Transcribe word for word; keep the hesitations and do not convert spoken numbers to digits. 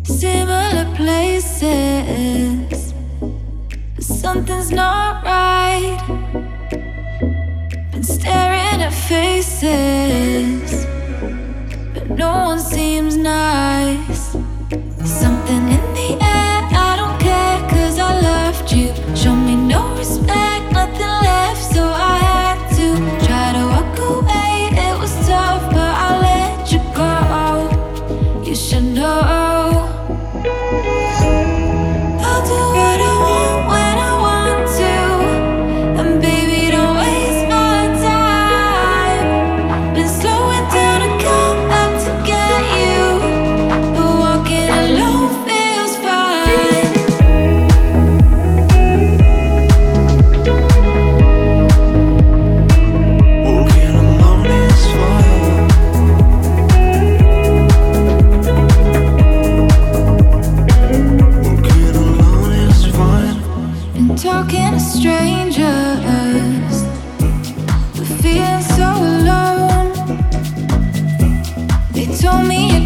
similar places, but something's not right. Been staring at faces, but no one seems nice. Something in the air, I don't care, cause I loved you. Show me no respect, nothing left, so I had to try to walk away. It was tough, but I let you go. You should know I'll do what I want when I want to, and baby, don't waste my time. Been slowing down to come up to get you, but walking alone feels fine. Walking alone is fine. Walking alone is fine. Been talking to strangers, but feeling so alone. They told me you